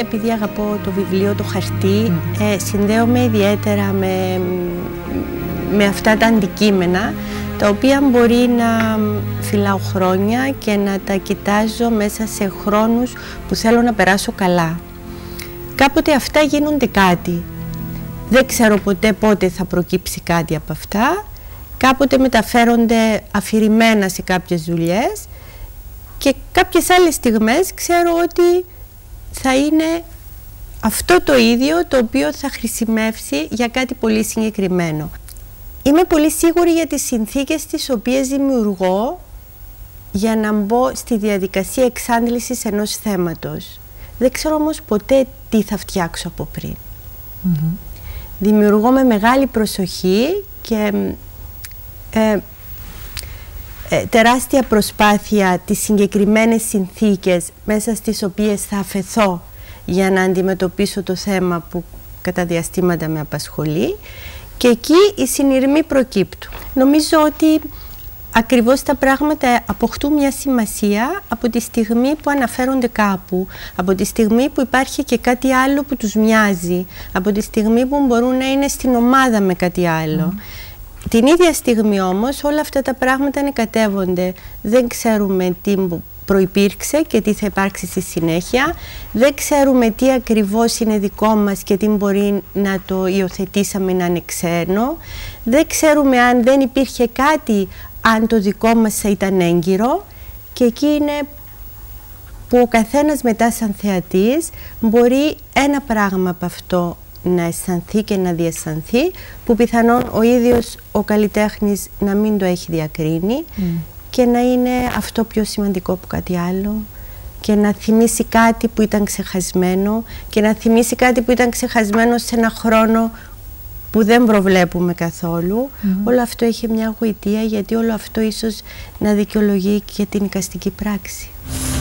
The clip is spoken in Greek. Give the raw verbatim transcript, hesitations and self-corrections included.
επειδή αγαπώ το βιβλίο, το χαρτί, mm. ε, συνδέομαι ιδιαίτερα με, με αυτά τα αντικείμενα, τα οποία μπορεί να φυλάω χρόνια και να τα κοιτάζω μέσα σε χρόνους που θέλω να περάσω καλά. Κάποτε αυτά γίνονται κάτι. Δεν ξέρω ποτέ πότε θα προκύψει κάτι από αυτά. Κάποτε μεταφέρονται αφηρημένα σε κάποιες δουλειές και κάποιες άλλες στιγμές ξέρω ότι θα είναι αυτό το ίδιο το οποίο θα χρησιμεύσει για κάτι πολύ συγκεκριμένο. Είμαι πολύ σίγουρη για τις συνθήκες τις οποίες δημιουργώ για να μπω στη διαδικασία εξάντλησης ενός θέματος. Δεν ξέρω όμως ποτέ τι θα φτιάξω από πριν. Mm-hmm. Δημιουργώ με μεγάλη προσοχή και ε, ε, τεράστια προσπάθεια τις συγκεκριμένες συνθήκες μέσα στις οποίες θα αφεθώ για να αντιμετωπίσω το θέμα που κατά διαστήματα με απασχολεί, και εκεί οι συνειρμοί προκύπτουν. Νομίζω ότι ακριβώς τα πράγματα αποκτούν μια σημασία από τη στιγμή που αναφέρονται κάπου, από τη στιγμή που υπάρχει και κάτι άλλο που τους μοιάζει, από τη στιγμή που μπορούν να είναι στην ομάδα με κάτι άλλο. Mm. Την ίδια στιγμή όμως όλα αυτά τα πράγματα ανεκατεύονται. Δεν ξέρουμε τι προϋπήρξε και τι θα υπάρξει στη συνέχεια. Δεν ξέρουμε τι ακριβώς είναι δικό μας και τι μπορεί να το υιοθετήσαμε να είναι ξένο. Δεν ξέρουμε αν δεν υπήρχε κάτι, αν το δικό μας θα ήταν έγκυρο, και εκεί είναι που ο καθένας μετά σαν θεατής μπορεί ένα πράγμα από αυτό να αισθανθεί και να διαισθανθεί, που πιθανόν ο ίδιος ο καλλιτέχνης να μην το έχει διακρίνει, mm. και να είναι αυτό πιο σημαντικό από κάτι άλλο, και να θυμίσει κάτι που ήταν ξεχασμένο, και να θυμίσει κάτι που ήταν ξεχασμένο σε ένα χρόνο που δεν προβλέπουμε καθόλου. Mm-hmm. Όλο αυτό έχει μια γοητεία, γιατί όλο αυτό ίσως να δικαιολογεί και την εικαστική πράξη.